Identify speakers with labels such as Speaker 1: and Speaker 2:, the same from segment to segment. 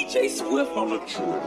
Speaker 1: DJ Swift on the truth.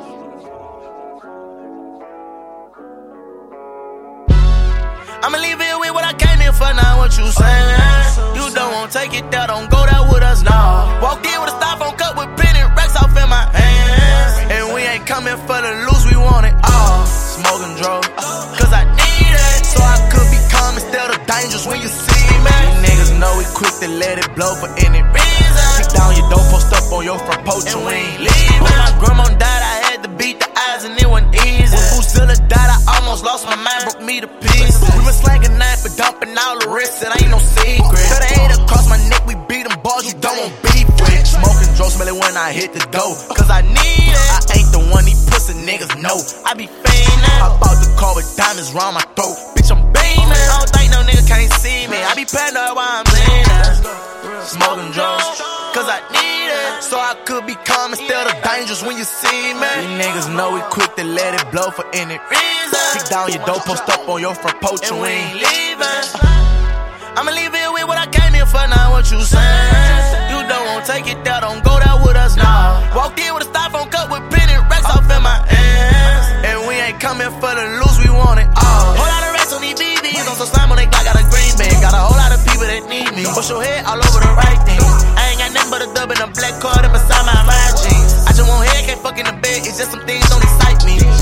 Speaker 2: I'ma leave it with what I came here for, now what you saying? You don't want take it there, don't go there with us now. Walked in with a styrofoam cup with penny racks off in my hands. And we ain't coming for the loose, we want it all. Smoking drugs, cause I need it. So I could be calm instead of dangerous when you see me. These niggas know we quick to let it blow for any reason. Kick down your door, post up on your front porch and we ain't leaving. When my grandma died, I had to beat the eyes and it wasn't easy. When Buzilla died, I almost lost my mind, broke me to pieces. We been slanging knife but dumping all the risks, it ain't no secret. Cut a head across my neck, we beat them bars, you don't want beef with. Smoking drugs, smell it when I hit the dough, cause I need it. I ain't the one these pussy niggas know. I be fiendin', hop out the car with diamonds round my throat. Bitch, I'm beaming, I don't think no nigga can't see me. I be paranoid while I'm leaning. Smoking drugs, cause I need it. So I could be calm instead of dangerous when you see me. These niggas know we quick to let it blow for any reason. Kick down your door, post up on your front porch and we ain't leaving. I'ma leave it with what I came here for, now what you saying? You don't want take it there, don't go there with us now. Walked in with a styrofoam cup with penny racks off in my hands. And we ain't coming for the loose, we want it all. Whole lot of racks on these BBs, on some slime on they Glock, got a green bag. Got a whole lot of people that need me. Push your head all over